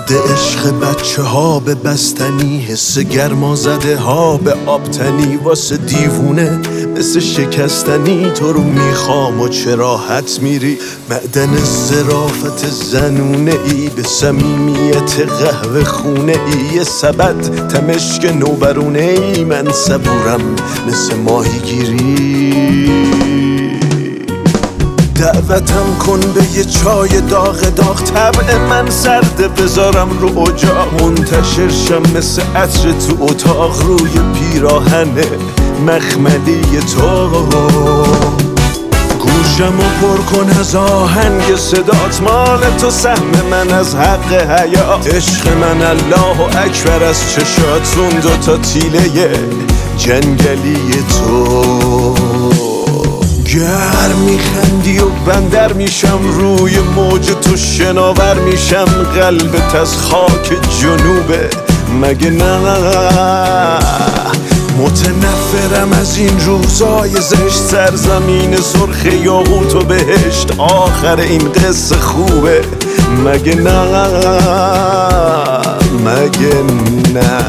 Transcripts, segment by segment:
زده عشق بچه ها به بستنی، حس گرما زده ها به آبتنی، واسه دیوونه مثل شکستنی تو رو میخوام و چرا حت میری. معدن ظرافت زنونه ای به صمیمیت قهوه خونه ای، یه سبد تمشک نوبرونه ای، من صبورم مثل ماهیگیری. دعوتم کن به یه چای داغ داغ، طبع من سرده بذارم رو اجاق، منتشر شم مثل عطر تو اتاق روی پیراهن مخملی تو. گوشمو پر کن از آهنگ صدات، مال تو سهم من از حق حیات، عشق من الله اکبر از چشات، اون دوتا تیله جنگلی تو. گر میخندی و بندر میشم، روی موج تو شناور میشم، قلبت از خاک جنوبه مگه نه؟ متنفرم از این روزای زشت، سرزمین سرخ یاقوت و بهشت، آخر این قصه خوبه مگه نه؟ مگه نه؟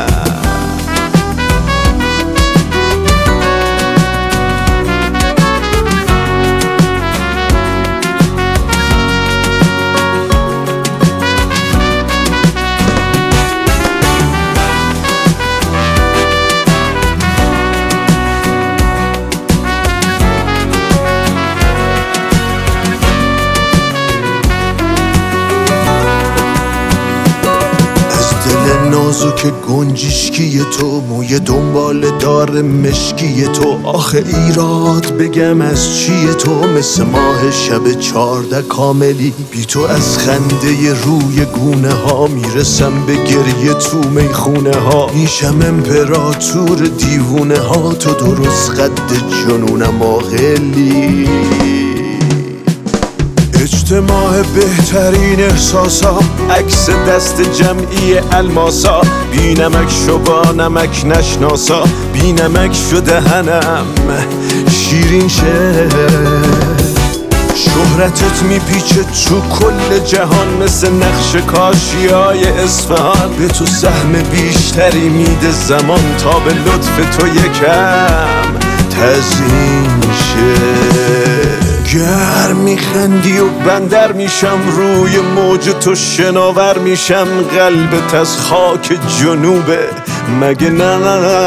نازک گنجشکی تو، موی دنبال دار مشکی تو، آخه ایراد بگم از چیه تو، مثل ماه شب 14 کاملی، بی تو از خنده روی گونه ها میرسم به گریه تو میخونه ها، میشم امپراتور دیوونه ها، تو درست قد جنونم آقلی. اجتماع بهترین احساسا، عکس دست جمعی الماسا، بی نمک شو با نمک نشناسا، بی نمک شو دهنم شیرین شه. شهرتت میپیچه تو کل جهان مثل نقش کاشیای اصفهان، به تو سهم بیشتری میده زمان تا به لطف تو یکم تزیین شه. گر میخندی و بندر میشم، روی موج تو شناور میشم، قلبت از خاک جنوبه مگه نه؟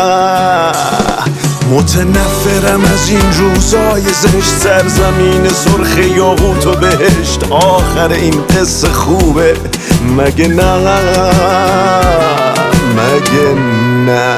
متنفرم از این روزای زشت، سرزمین سرخ یاقوت و بهشت، آخر این قصه خوبه مگه نه؟ مگه نه؟